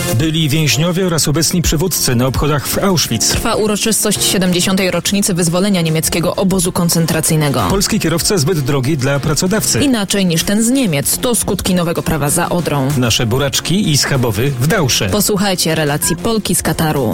Byli więźniowie oraz obecni przywódcy na obchodach w Auschwitz. Trwa uroczystość 70. rocznicy wyzwolenia niemieckiego obozu koncentracyjnego. Polski kierowca zbyt drogi dla pracodawcy. Inaczej niż ten z Niemiec. To skutki nowego prawa za Odrą. Nasze buraczki i schabowy w Dałsze. Posłuchajcie relacji Polki z Kataru.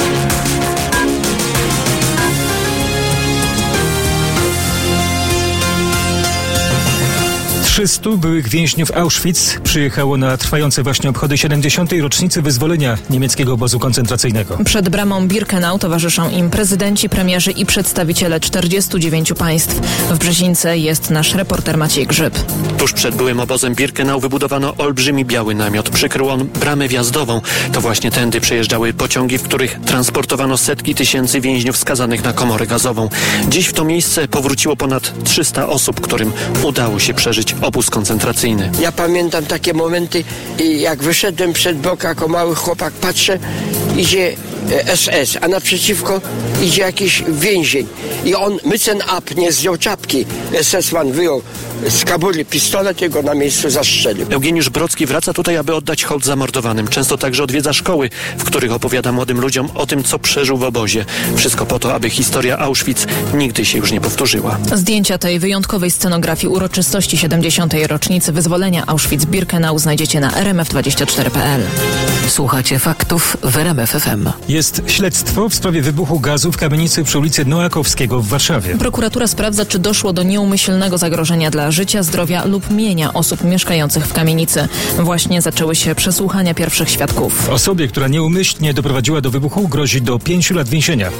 300 byłych więźniów Auschwitz przyjechało na trwające właśnie obchody 70. rocznicy wyzwolenia niemieckiego obozu koncentracyjnego. Przed bramą Birkenau towarzyszą im prezydenci, premierzy i przedstawiciele 49 państw. W Brzezińce jest nasz reporter Maciej Grzyb. Tuż przed byłym obozem Birkenau wybudowano olbrzymi biały namiot. Przykrył on bramę wjazdową. To właśnie tędy przejeżdżały pociągi, w których transportowano setki tysięcy więźniów skazanych na komorę gazową. Dziś w to miejsce powróciło ponad 300 osób, którym udało się przeżyć obóz koncentracyjny. Ja pamiętam takie momenty, jak wyszedłem przed blok jako mały chłopak, patrzę, idzie SS, a naprzeciwko idzie jakiś więzień. I on, mycen up, nie zdjął czapki. SS-man wyjął z kabury pistolet i go na miejscu zastrzelił. Eugeniusz Brocki wraca tutaj, aby oddać hołd zamordowanym. Często także odwiedza szkoły, w których opowiada młodym ludziom o tym, co przeżył w obozie. Wszystko po to, aby historia Auschwitz nigdy się już nie powtórzyła. Zdjęcia tej wyjątkowej scenografii uroczystości 70. rocznicy wyzwolenia Auschwitz-Birkenau znajdziecie na rmf24.pl. Słuchacie faktów w RMF FM. Jest śledztwo w sprawie wybuchu gazu w kamienicy przy ulicy Noakowskiego w Warszawie. Prokuratura sprawdza, czy doszło do nieumyślnego zagrożenia dla życia, zdrowia lub mienia osób mieszkających w kamienicy. Właśnie zaczęły się przesłuchania pierwszych świadków. Osobie, która nieumyślnie doprowadziła do wybuchu, grozi do 5 lat więzienia.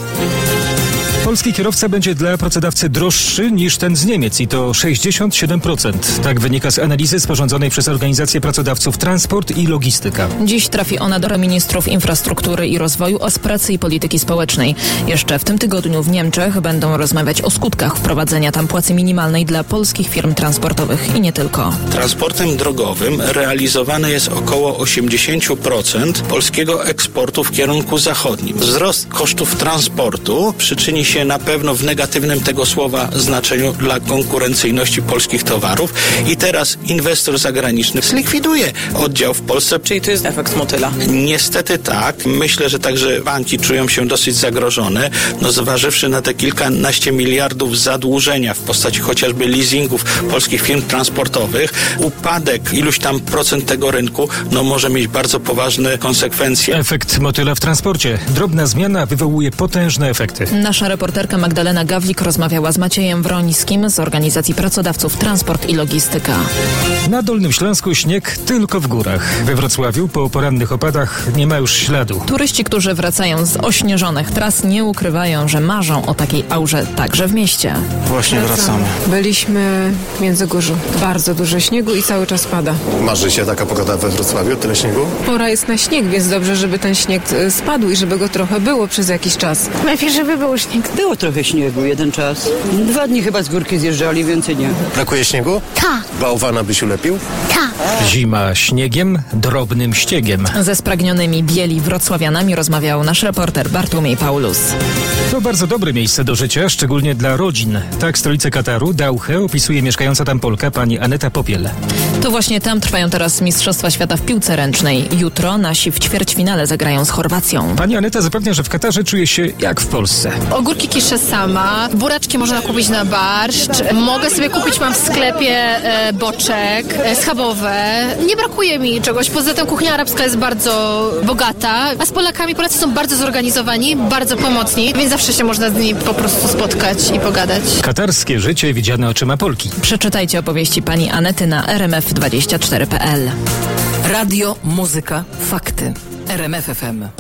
Polski kierowca będzie dla pracodawcy droższy niż ten z Niemiec i to 67%. Tak wynika z analizy sporządzonej przez Organizację Pracodawców Transport i Logistyka. Dziś trafi ona do ministrów infrastruktury i rozwoju oraz pracy i polityki społecznej. Jeszcze w tym tygodniu w Niemczech będą rozmawiać o skutkach wprowadzenia tam płacy minimalnej dla polskich firm transportowych i nie tylko. Transportem drogowym realizowane jest około 80% polskiego eksportu w kierunku zachodnim. Wzrost kosztów transportu przyczyni się na pewno w negatywnym tego słowa znaczeniu dla konkurencyjności polskich towarów i teraz inwestor zagraniczny zlikwiduje oddział w Polsce. Czyli to jest efekt motyla? Niestety tak. Myślę, że także banki czują się dosyć zagrożone, zważywszy na te kilkanaście miliardów zadłużenia w postaci chociażby leasingów polskich firm transportowych. Upadek iluś tam procent tego rynku może mieć bardzo poważne konsekwencje. Efekt motyla w transporcie. Drobna zmiana wywołuje potężne efekty. Nasza reporterka Magdalena Gawlik rozmawiała z Maciejem Wrońskim z Organizacji Pracodawców Transport i Logistyka. Na Dolnym Śląsku śnieg tylko w górach. We Wrocławiu po porannych opadach nie ma już śladu. Turyści, którzy wracają z ośnieżonych tras, nie ukrywają, że marzą o takiej aurze także w mieście. Właśnie wracamy. Byliśmy w Międzygórzu. Bardzo dużo śniegu i cały czas pada. Marzy się taka pogoda we Wrocławiu? Tyle śniegu? Pora jest na śnieg, więc dobrze, żeby ten śnieg spadł i żeby go trochę było przez jakiś czas. Najpierw, żeby był śnieg. Było trochę śniegu, jeden czas. 2 dni chyba z górki zjeżdżali, więcej nie. Brakuje śniegu? Tak. Bałwana byś ulepił? Tak. Zima śniegiem, drobnym ściegiem. Ze spragnionymi bieli wrocławianami rozmawiał nasz reporter Bartłomiej Paulus. To bardzo dobre miejsce do życia, szczególnie dla rodzin. Tak stolicę Kataru, Dauchę, opisuje mieszkająca tam Polka pani Aneta Popiel. To właśnie tam trwają teraz Mistrzostwa Świata w piłce ręcznej. Jutro nasi w ćwierćfinale zagrają z Chorwacją. Pani Aneta zapewnia, że w Katarze czuje się jak w Polsce. Ogórki kiszę sama, buraczki można kupić na barszcz, mogę sobie kupić, mam w sklepie boczek, schabowe. Nie brakuje mi czegoś, poza tym kuchnia arabska jest bardzo bogata, a z Polakami Polacy są bardzo zorganizowani, bardzo pomocni, więc zawsze się można z nimi po prostu spotkać i pogadać. Katarskie życie widziane oczyma Polki. Przeczytajcie opowieści pani Anety na rmf24.pl. Radio, muzyka, fakty. RMF FM.